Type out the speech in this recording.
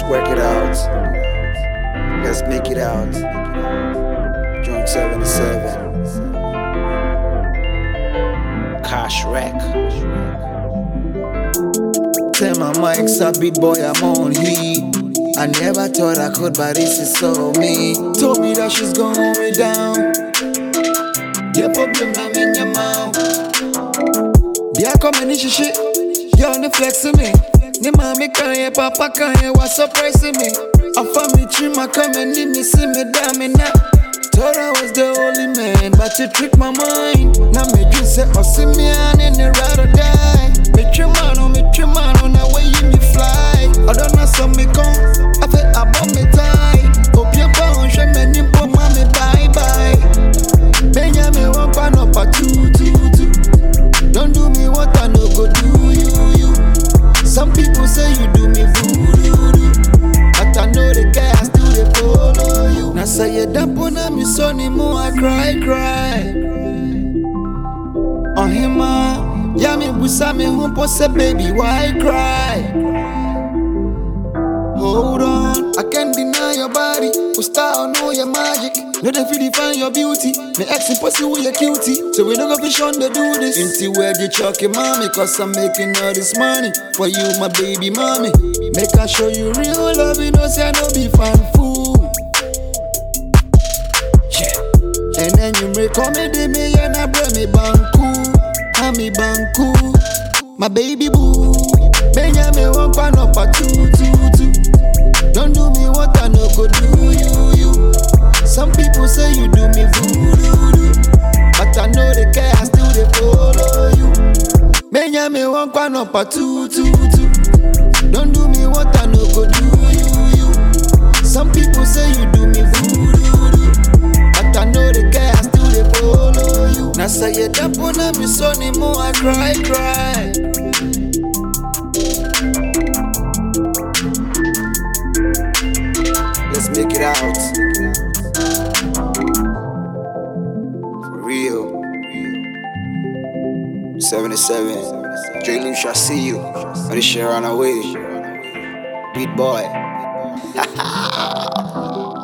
work it out. Let's make it out. Joint 77. Cash Wreck. Tell my mic's a beat boy, I'm on heat. I never thought I could, but this is so me. Told me that she's gonna hold me down. The problem I'm in your mouth. They are coming in shit. You're on the flexing me. Ni mommy can't, papa can't, what's surprising me? I found me trim, I come and need me, see me damn it now. Thought I was the only man, but you tricked my mind. Now me dream say, oh see me on in the ride or die. Me trim on the way you me fly. I don't know some me come, I feel about me tie. Hope you bound, show me ni po mommy bye bye. Benjamin one pan up a two. Don't do me what I no go do you. Some people say you do me voodoo, but I know the guy I still they follow you. Now say you dump on me son more I cry. On him yeah me busa me humpo say baby why cry? Hold on, I can't deny your body. Who style know your magic? No they feel define your beauty. Me ex pussy with your cutie. So we don't go fish on the do this. Into where you chucking mommy, cause I'm making all this money for you, my baby mommy. Make I show you real love, you know say I no be fan fool. Yeah. And then you make comedy me and I bring me banku. Me banku. My baby boo. Benjamin one pan up a two. Don't do me what I no go do you. Some people say you do me voodoo, but I know the guy I still they follow you. Benjamin one pan up a two. Don't do me what I no go do you. Some people say you do me voodoo, but I know the guy I still they follow you. Now say you dump on me son more I cry. Let's make it out. For real. 77. Dream shall see you. When the share on away. Beat boy.